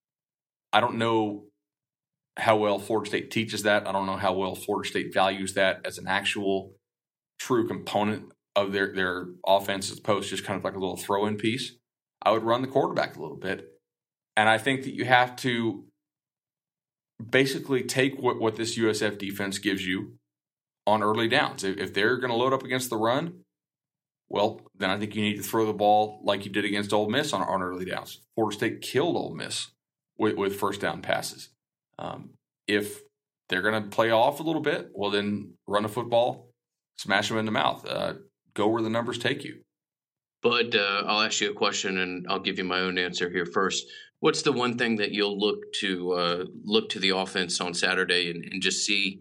I don't know how well Florida State teaches that. I don't know how well Florida State values that as an actual true component of their, their offense as opposed to just kind of like a little throw-in piece. I would run the quarterback a little bit. And I think that you have to basically take what, what this U S F defense gives you on early downs. If, if they're going to load up against the run, well, then I think you need to throw the ball like you did against Ole Miss on, on early downs. Florida State killed Ole Miss with, with first down passes. Um, if they're going to play off a little bit, well, then run a football, smash them in the mouth, uh, go where the numbers take you. Bud, uh, I'll ask you a question, and I'll give you my own answer here first. What's the one thing that you'll look to uh, look to the offense on Saturday and, and just see,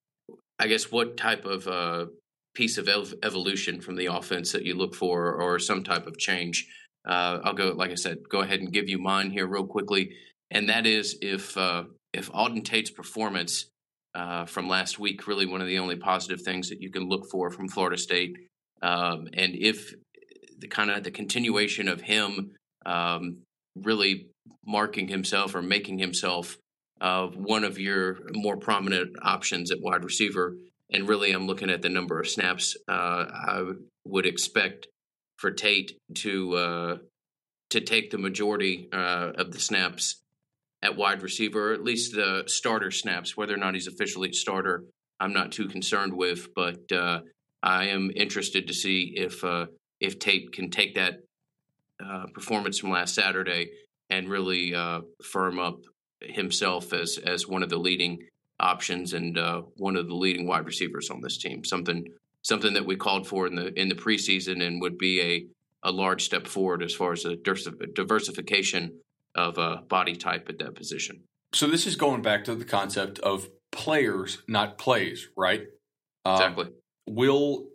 I guess, what type of uh, piece of ev- evolution from the offense that you look for or some type of change? Uh, I'll go, like I said, go ahead and give you mine here real quickly, and that is if uh, if Auden Tate's performance uh, from last week, really one of the only positive things that you can look for from Florida State, um, and if the kind of the continuation of him um, really marking himself or making himself uh, one of your more prominent options at wide receiver. And really, I'm looking at the number of snaps. Uh, I would expect for Tate to uh, to take the majority uh, of the snaps at wide receiver, or at least the starter snaps. Whether or not he's officially a starter, I'm not too concerned with. But uh, I am interested to see if uh, if Tate can take that uh, performance from last Saturday and really uh, firm up himself as as one of the leading options and uh, one of the leading wide receivers on this team. Something something that we called for in the in the preseason and would be a, a large step forward as far as a diversification of uh, body type at that position. So this is going back to the concept of players, not plays, right? Exactly. Um, will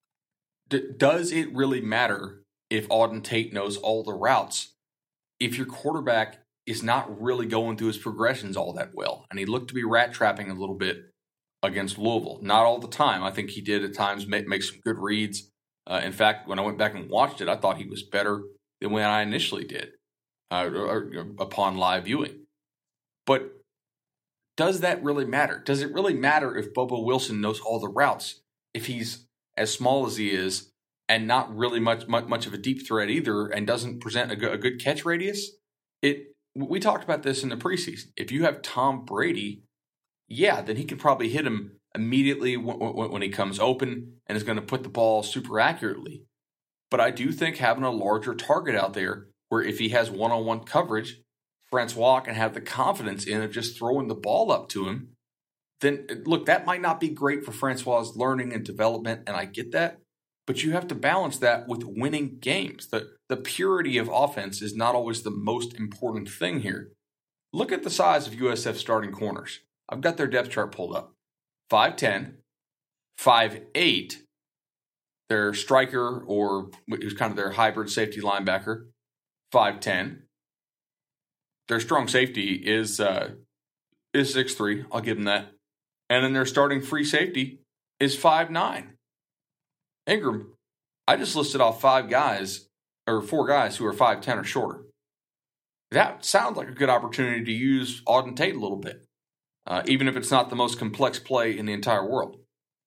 d- does it really matter if Auden Tate knows all the routes if your quarterback is not really going through his progressions all that well? And he looked to be rat trapping a little bit against Louisville. Not all the time. I think he did at times make, make some good reads. Uh, in fact, when I went back and watched it, I thought he was better than when I initially did uh, or, or upon live viewing. But does that really matter? Does it really matter if Bobo Wilson knows all the routes, if he's as small as he is and not really much much, much of a deep threat either and doesn't present a good, a good catch radius? It We talked about this in the preseason. If you have Tom Brady, yeah, then he can probably hit him immediately when, when, when he comes open and is going to put the ball super accurately. But I do think having a larger target out there where if he has one-on-one coverage, Francois can have the confidence in of just throwing the ball up to him, then look, that might not be great for Francois's learning and development, and I get that. But you have to balance that with winning games. The, the purity of offense is not always the most important thing here. Look at the size of U S F starting corners. I've got their depth chart pulled up. five ten, five eight, their striker, or who's kind of their hybrid safety linebacker, five ten. Their strong safety is uh, is six three. I'll give them that. And then their starting free safety is five nine. Ingram, I just listed off five guys, or four guys who are five ten or shorter. That sounds like a good opportunity to use Auden Tate a little bit, uh, even if it's not the most complex play in the entire world.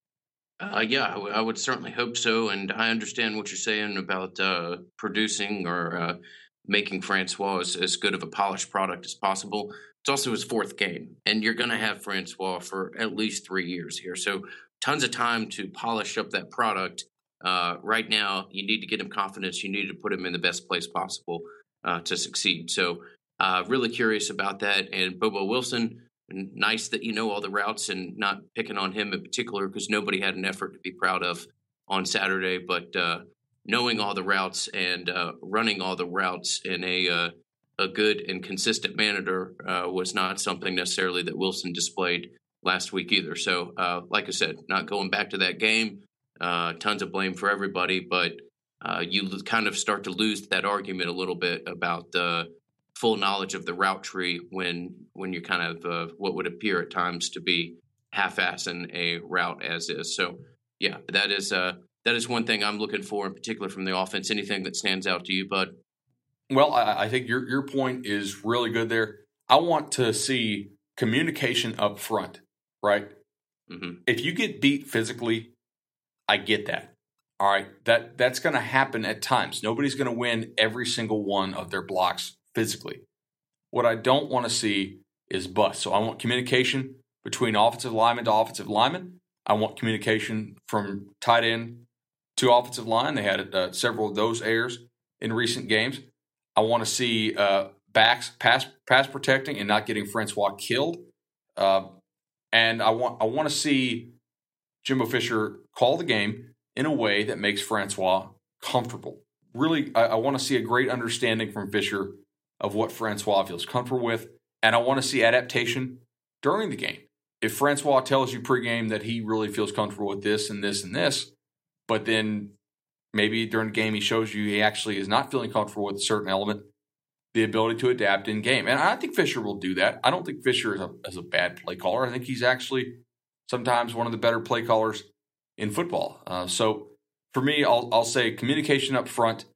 Uh, yeah, I, w- I would certainly hope so, and I understand what you're saying about uh, producing or uh, making Francois as, as good of a polished product as possible. It's also his fourth game, and you're going to have Francois for at least three years here, so tons of time to polish up that product. Uh, right now, you need to get him confidence. You need to put him in the best place possible uh, to succeed. So uh, really curious about that. And Bobo Wilson, nice that you know all the routes and not picking on him in particular because nobody had an effort to be proud of on Saturday. But uh, knowing all the routes and uh, running all the routes in a uh, a good and consistent manner uh, was not something necessarily that Wilson displayed last week either. So uh, like I said, not going back to that game. Uh, tons of blame for everybody, but uh, you kind of start to lose that argument a little bit about the uh, full knowledge of the route tree when when you're kind of uh, what would appear at times to be half-assing a route as is. So, yeah, that is uh, that is one thing I'm looking for in particular from the offense. Anything that stands out to you, Bud? Well, I, I think your your point is really good there. I want to see communication up front, right? Mm-hmm. If you get beat physically, I get that. All right, that that's going to happen at times. Nobody's going to win every single one of their blocks physically. What I don't want to see is bust. So I want communication between offensive lineman to offensive lineman. I want communication from tight end to offensive line. They had uh, several of those errors in recent games. I want to see uh, backs pass pass protecting and not getting Francois killed. Uh, and I want I want to see Jimbo Fisher call the game in a way that makes Francois comfortable. Really, I, I want to see a great understanding from Fisher of what Francois feels comfortable with, and I want to see adaptation during the game. If Francois tells you pregame that he really feels comfortable with this and this and this, but then maybe during the game he shows you he actually is not feeling comfortable with a certain element, the ability to adapt in game. And I think Fisher will do that. I don't think Fisher is a, is a bad play caller. I think he's actually sometimes one of the better play callers in football. Uh, so for me, I'll, I'll say communication up front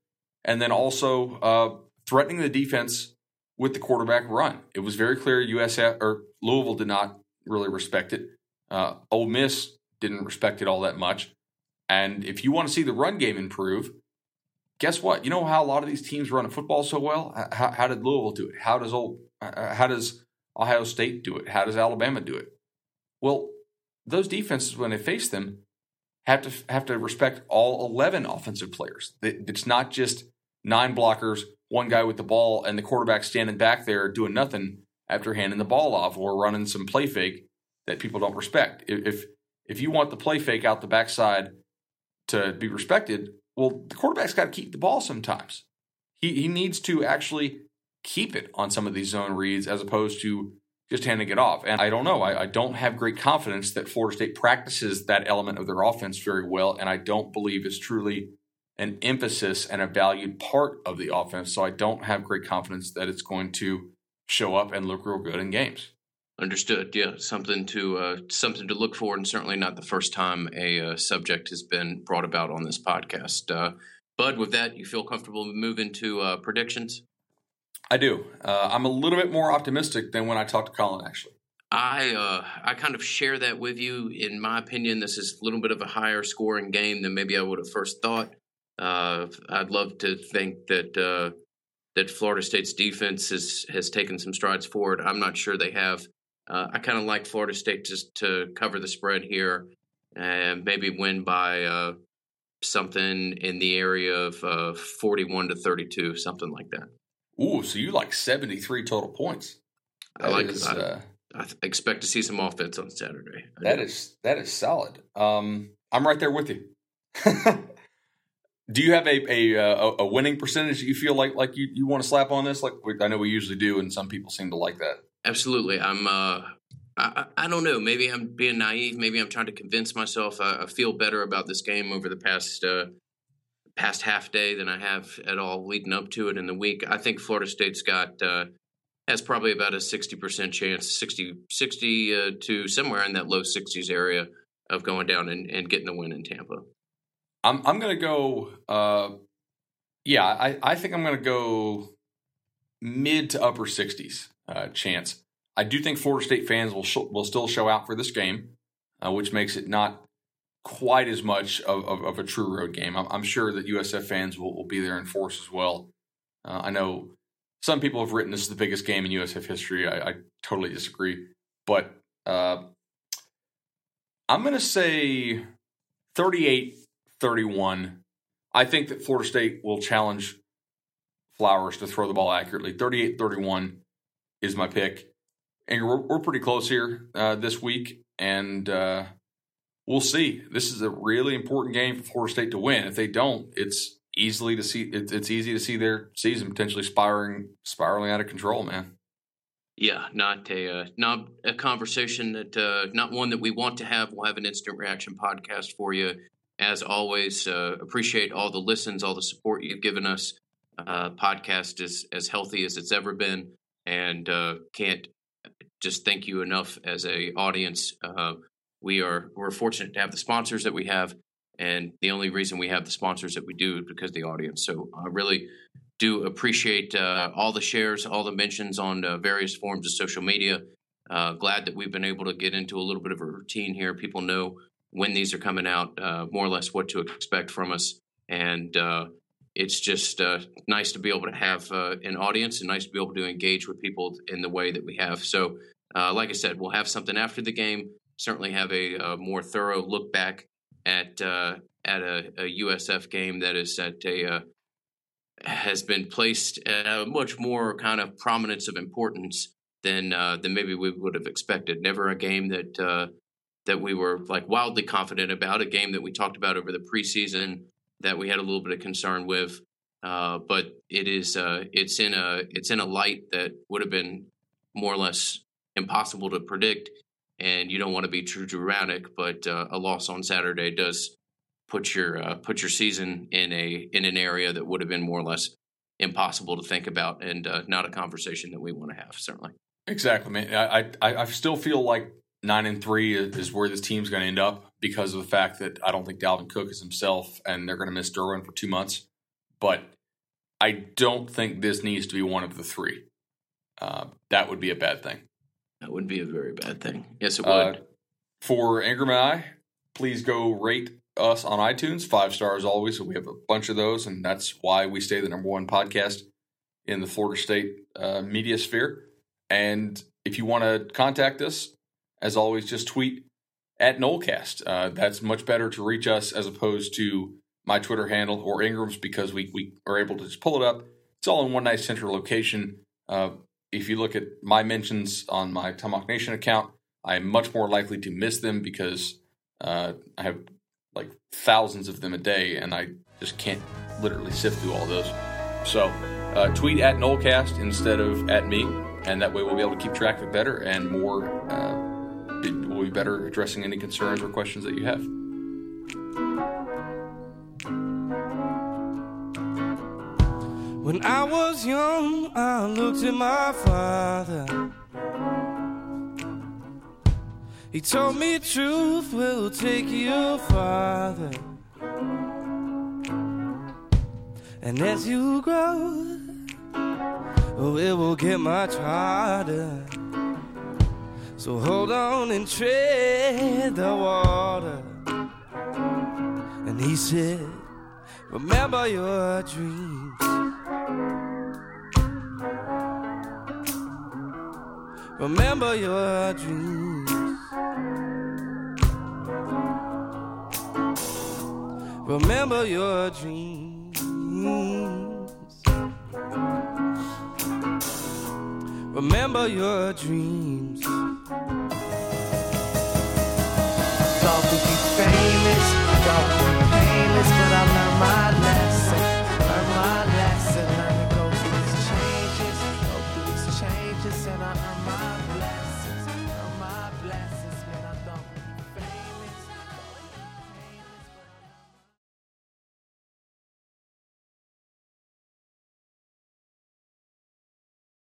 and then also uh, threatening the defense with the quarterback run. It was very clear U S F or Louisville did not really respect it. Uh, Ole Miss didn't respect it all that much. And if you want to see the run game improve, guess what? You know how a lot of these teams run football so well? How, how did Louisville do it? How does old, how does Ohio State do it? How does Alabama do it? Well, those defenses, when they face them, have to have to respect all eleven offensive players. It's not just nine blockers, one guy with the ball, and the quarterback standing back there doing nothing after handing the ball off or running some play fake that people don't respect. If if you want the play fake out the backside to be respected, well, the quarterback's got to keep the ball sometimes. He he needs to actually keep it on some of these zone reads as opposed to just handing it off. And I don't know. I, I don't have great confidence that Florida State practices that element of their offense very well, and I don't believe it's truly an emphasis and a valued part of the offense. So I don't have great confidence that it's going to show up and look real good in games. Understood. Yeah, something to uh, something to look for, and certainly not the first time a uh, subject has been brought about on this podcast. Uh, Bud, with that, you feel comfortable moving to uh, predictions? I do. Uh, I'm a little bit more optimistic than when I talked to Colin, actually. I uh, I kind of share that with you. In my opinion, this is a little bit of a higher scoring game than maybe I would have first thought. Uh, I'd love to think that uh, that Florida State's defense has, has taken some strides forward. I'm not sure they have. Uh, I kind of like Florida State just to cover the spread here and maybe win by uh, something in the area of uh, forty-one to thirty-two, something like that. Ooh, so you like seventy-three total points. That I like is, I, uh, I expect to see some offense on Saturday. I that do. is that is solid. Um, I'm right there with you. Do you have a, a a winning percentage that you feel like like you, you want to slap on this? Like I know we usually do, and some people seem to like that. Absolutely. I'm. Uh, I, I don't know. Maybe I'm being naive. Maybe I'm trying to convince myself. I, I feel better about this game over the past uh, past half day than I have at all leading up to it in the week. I think Florida State's got uh, has probably about a sixty percent chance, sixty, sixty uh, to somewhere in that low sixties area of going down and, and getting the win in Tampa. I'm I'm gonna go. Uh, yeah, I, I think I'm gonna go mid to upper sixties uh, chance. I do think Florida State fans will sh- will still show out for this game, uh, which makes it not quite as much of, of, of a true road game. I'm, I'm sure that U S F fans will, will be there in force as well. Uh, I know some people have written this is the biggest game in U S F history. I, I totally disagree, but uh, I'm going to say thirty-eight thirty-one. I think that Florida State will challenge Flowers to throw the ball accurately. thirty-eight thirty-one is my pick. And we're, we're pretty close here uh, this week, and uh, we'll see. This is a really important game for Florida State to win. If they don't, it's easily to see. It's, it's easy to see their season potentially spiraling, spiraling out of control, man. Yeah, not a uh, not a conversation that uh, not one that we want to have. We'll have an instant reaction podcast for you. As always, uh, appreciate all the listens, all the support you've given us. Uh, podcast is as healthy as it's ever been, and uh, can't just thank you enough as a audience. Uh, we are we're fortunate to have the sponsors that we have, and the only reason we have the sponsors that we do is because of the audience. So I really do appreciate uh, all the shares, all the mentions on uh, various forms of social media. Uh, glad that we've been able to get into a little bit of a routine here. People know when these are coming out, uh, more or less what to expect from us, and uh, it's just uh, nice to be able to have uh, an audience and nice to be able to engage with people in the way that we have. So, uh, like I said, we'll have something after the game. Certainly have a, a more thorough look back at uh, at a, a U S F game that is at a uh, has been placed at a much more kind of prominence of importance than uh, than maybe we would have expected. Never a game that uh, that we were like wildly confident about. A game that we talked about over the preseason that we had a little bit of concern with, uh, but it is uh, it's in a it's in a light that would have been more or less impossible to predict, and you don't want to be too dramatic, but uh, a loss on Saturday does put your uh, put your season in a in an area that would have been more or less impossible to think about, and uh, not a conversation that we want to have. Certainly, exactly, man. I I, I still feel like nine and three is where this team's going to end up because of the fact that I don't think Dalvin Cook is himself, and they're going to miss Derwin for two months. But I don't think this needs to be one of the three. Uh, that would be a bad thing. That would be a very bad thing. Yes, it would. Uh, for Ingram and I, please go rate us on iTunes. Five stars always. We have a bunch of those, and that's why we stay the number one podcast in the Florida State uh, media sphere. And if you want to contact us, as always, just tweet at Nolecast. Uh, that's much better to reach us as opposed to my Twitter handle or Ingram's, because we, we are able to just pull it up. It's all in one nice central location. Uh, if you look at my mentions on my Tomahawk Nation account, I'm much more likely to miss them because uh, I have like thousands of them a day, and I just can't literally sift through all those. So uh, tweet at Nolecast instead of at me, and that way we'll be able to keep track of it better, and more uh, we'll be better addressing any concerns or questions that you have. When I was young, I looked at my father. He told me truth will take you farther. And as you grow, oh, it will get much harder. So hold on and tread the water. And he said, remember your dreams. Remember your dreams. Remember your dreams. Remember your dreams. Thought we'd be famous, thought